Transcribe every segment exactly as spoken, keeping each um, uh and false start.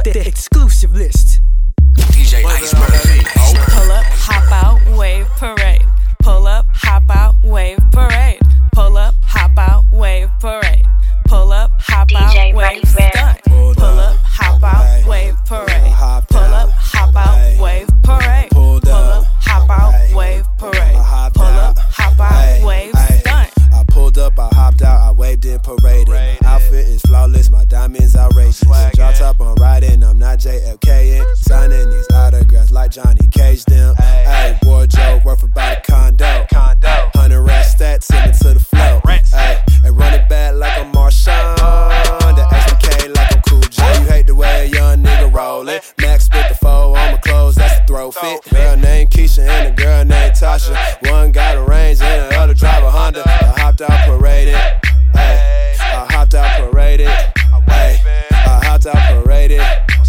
the exclusive list. D J Iceberg. Pull up, hop out, wave parade. Pull up, hop out, wave parade. Pull up, hop out, wave parade. Pull up, hop out, wave stunt. Pull up, hop out, wave parade. Pull up, hop out, wave parade. Pull up, hop out, wave parade. Pull up, hop out, wave stunt. I pulled up, I hopped out, I waved and paraded. My outfit is flawless, my diamonds outrageous. Drop top, I'm riding, I'm not J F K in. Signing these autographs like Johnny Cage them. Ayy, wardrobe worth about a condo. Hundred rap stats, send it to the flow. Ayy, and run it back like I'm Marshawn. The H B K like I'm Cool J. You hate the way a young nigga rollin'. Max with the foe on my clothes, that's a throw fit. Girl named Keisha and a girl named Tasha. One got a Range and the other drive a Honda. I hopped out paraded. Ayy, I hopped out paraded. Ayy, I hopped out paraded.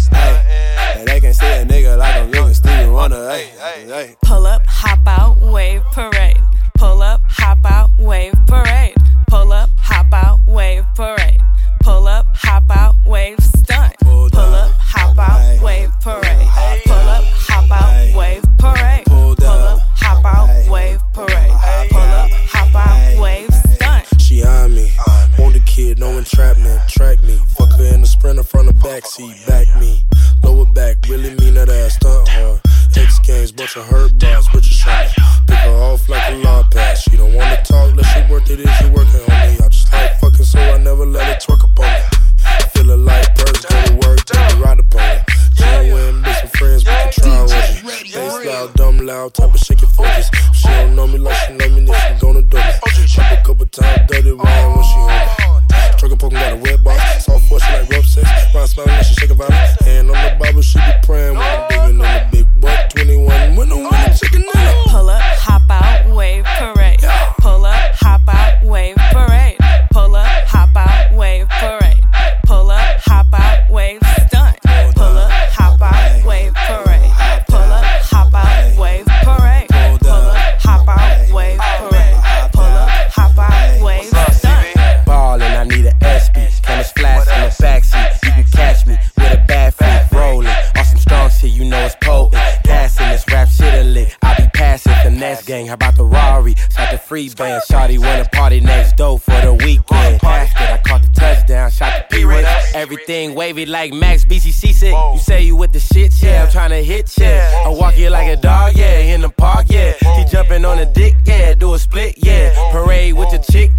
Ayy, they can't see a nigga like I'm looking Stevie Wonder. Ayy, ayy, ayy. Pull up, hop out, wave parade. Pull up, hop out, wave parade. Pull up, hop out, wave parade. Pull up, hop out, wave stunt. Pull up, hop out, wave parade. Pull up, hop out, wave parade. Pull up, hop out, wave parade. Pull up, hop out, wave stunt. She on me, want the kid, no entrapment, track me. Fuck her in the Sprinter from the backseat, back me. Lower back, really mean that ass stunt hard. X Games, bunch of hurt bars, but you shot. Pick her off like a law pass. She don't wanna talk, let she worth it if you working on me. I just like fucking, so I never let it twerk up on me. Feel it like birds, go to work, take me right up on it. Genuine, be some friends, we can try with it. Bass loud, dumb loud, type of shake it focus. She don't know me like she know me, then she gonna do me. Chop a couple times, dirty wine when she on me. Trucker poking got a wet box, soft for she like rough sex. Round smiling like she shake a vibe. Hand on the Bible, she be praying when I'm digging on the big butt. twenty-one, when I'm winning chicken dinner. Pull up, hop out, wave parade. Pull up, hop out, wave parade. Pull up, hop out, wave parade. Pull up, hop out, wave stunt. Pull up, hop out, wave parade. Pull up, hop out, wave parade. Pull up, hop out, wave parade. Pull up, hop out, wave stunt. Ballin', I need an S P. Cameras flash in the backseat. You can catch me with a bad feet rollin'. On some strong shit, you know it's potent. Passing this rap shit a lick. I be passing finesse gang. How about the Rari? Shot the free band. Shawty wanna party next door for the weekend. Passed it, I caught the touchdown. Shot the P-Ray. Everything wavy like Max B C C said. You say you with the shit, yeah. I'm tryna hit, yeah. I walk you like a dog, yeah. In the park, yeah. He jumping on the dick, yeah. Do a split, yeah. Parade with the chick,